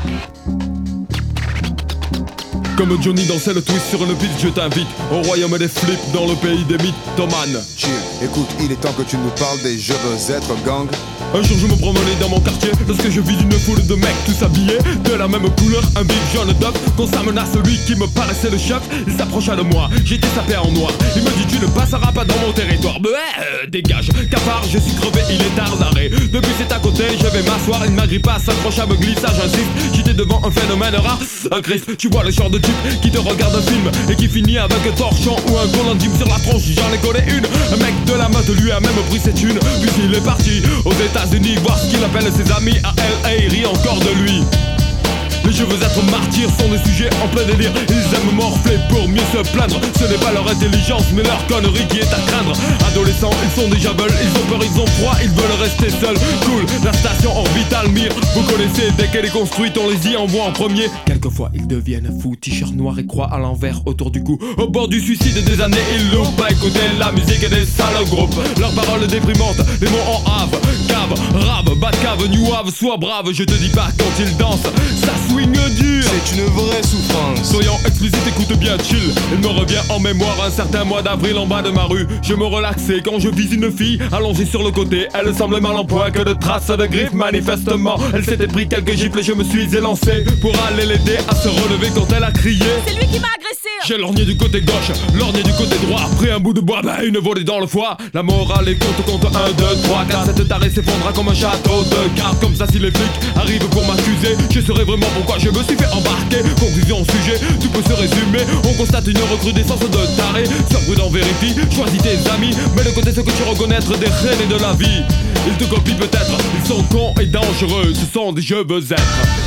Comme Johnny dansait le twist sur une piste, je t'invite au royaume des flips dans le pays des mythomanes. Chill, écoute, il est temps que tu nous parles des Je veux être gang. Un jour je me promenais dans mon quartier lorsque je vis une foule de mecs tous habillés de la même couleur, un big jaune d'œuf. Qu'on s'amena celui qui me paraissait le chef, il s'approcha de moi, j'étais sapé en noir. Il me dit tu ne passeras pas dans mon territoire. Dégage, cafard, je suis crevé, il est tard d'arrêt. Depuis c'est à côté, je vais m'asseoir, il m'agrippa, s'accrocha, me glissa, j'insiste. J'étais devant un phénomène rare, un Christ. Tu vois le genre de type qui te regarde un film et qui finit avec un torchon ou un golantime sur la tronche. J'en ai collé une, un mec de la meute lui a même pris ses thunes. Puis il est parti aux États-Unis voir ce qu'il appelle ses amis à LA, il rit encore de lui. Les je veux être martyrs sont des sujets en plein délire. Ils aiment morfler pour mieux se plaindre. Ce n'est pas leur intelligence mais leur connerie qui est à craindre. Adolescents, ils sont déjà veulent, ils ont peur, ils ont froid, ils veulent rester seuls. Cool, la station orbitale Mir, vous connaissez, dès qu'elle est construite on les y envoie en premier. Quelquefois ils deviennent fous, t-shirt noir et croix à l'envers autour du cou. Au bord du suicide des années, ils loupent pas écouter la musique des sales groupes. Leurs paroles déprimantes, les mots en have, cave, rab, bad cave, new have, sois brave. Je te dis pas quand ils dansent, ça swing dur. C'est une vraie souffrance. Soyons explicites, écoute bien, chill. Il me revient en mémoire un certain mois d'avril en bas de ma rue. Je me relaxais quand je vis une fille allongée sur le côté. Elle semblait mal en point, que de traces de griffes manifestement. Elle s'était pris quelques gifles et je me suis élancé pour aller l'aider à se relever quand elle a crié. C'est lui qui m'a agressé. J'ai lorgné du côté gauche, lorgné du côté droit. Après un bout de bois, une volée dans le foie. La morale est compte 1, 2, 3, 4. Cette tarée s'effondra comme un château de cartes. Comme ça si les flics arrivent pour m'accuser, je saurai vraiment pourquoi je me suis fait embarquer. Conclusion au sujet, tout peut se résumer. On constate une recrudescence de tarés. Sois prudent, vérifie, choisis tes amis. Mais de côté ce que tu reconnaître des reines et de la vie. Ils te copient peut-être, ils sont cons et dangereux. Ce sont des je veux être.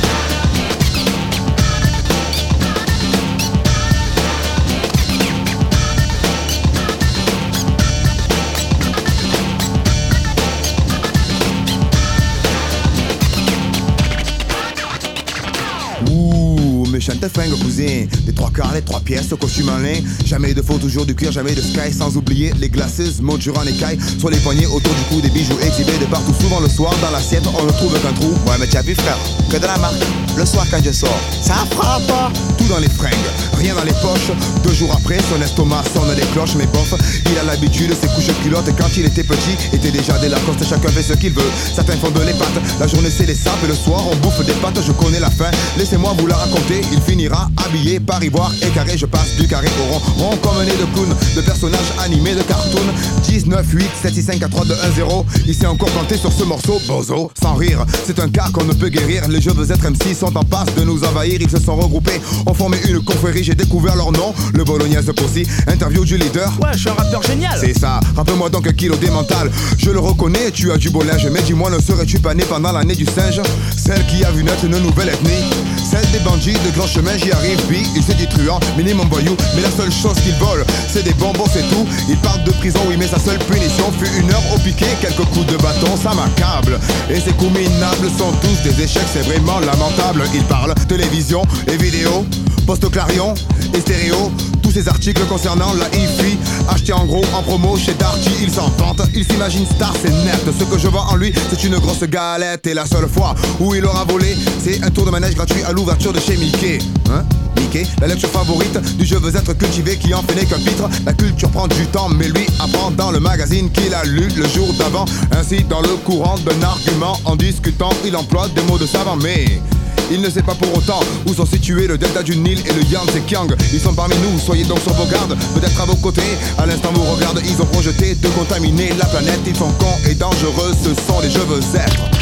Méchante fringue cousin, des 3 quarts, les 3 pièces, costume en lin. Jamais de faux, toujours du cuir, jamais de sky. Sans oublier les glaces, monture en écaille. Sur les poignets, autour du cou, des bijoux exhibés de partout. Souvent le soir, dans l'assiette, on ne trouve qu'un trou. Ouais mais tu as vu frère, que de la marque. Le soir quand je sors, ça frappe pas. Tout dans les fringues, rien dans les poches. 2 jours après, son estomac sonne les cloches. Mais bof, il a l'habitude de ses couches culottes. Quand il était petit, était déjà des Lacoste. Chacun fait ce qu'il veut, certains font de les pattes. La journée c'est les sapes et le soir on bouffe des pâtes. Je connais la fin, laissez-moi vous la raconter. Il finira habillé par ivoire et carré. Je passe du carré au rond, rond comme un nez de clown. De personnages animés de cartoon. 19, 8, 7, 6, 5, 4, 3, 2, 1, 0. Il s'est encore planté sur ce morceau, bozo, sans rire. C'est un cas qu'on ne peut guérir. Les je veux être MC sont en passe de nous envahir. Ils se sont regroupés, ont formé une confrérie. J'ai découvert leur nom, le bolognaise Possi. Interview du leader. Ouais, je suis un rappeur génial. C'est ça, rappelle-moi donc un kilo des mental. Je le reconnais, tu as du beau linge. Mais dis-moi, ne serais-tu pas né pendant l'année du singe? Celle qui a vu naître une nouvelle ethnie. Celle des bandits de grand chemin, j'y arrive, puis il s'est dit truand, minimum voyou. Mais la seule chose qu'il vole, c'est des bonbons, c'est tout. Il part de prison, oui, mais sa seule punition fut 1 heure au piquet, quelques coups de bâton, ça m'accable. Et ces coups minables sont tous des échecs, c'est vraiment lamentable. Il parle télévision et vidéo, poste clarion et stéréo. Tous ces articles concernant la hi-fi, achetés en gros en promo chez Darty. Il s'en vante, il s'imagine star, c'est net. Ce que je vois en lui, c'est une grosse galette. Et la seule fois où il aura volé, c'est un tour de manège gratuit à l'ouverture de chez Mickey. Hein? Mickey, la lecture favorite du je veux être cultivé qui en fait n'est qu'un pitre. La culture prend du temps, mais lui apprend dans le magazine qu'il a lu le jour d'avant. Ainsi dans le courant d'un argument, en discutant, il emploie des mots de savant, mais il ne sait pas pour autant où sont situés le delta du Nil et le Yangtze-Kiang. Ils sont parmi nous, soyez donc sur vos gardes. Peut-être à vos côtés, à l'instant vous regarde. Ils ont projeté de contaminer la planète. Ils sont cons et dangereux, ce sont les je veux être.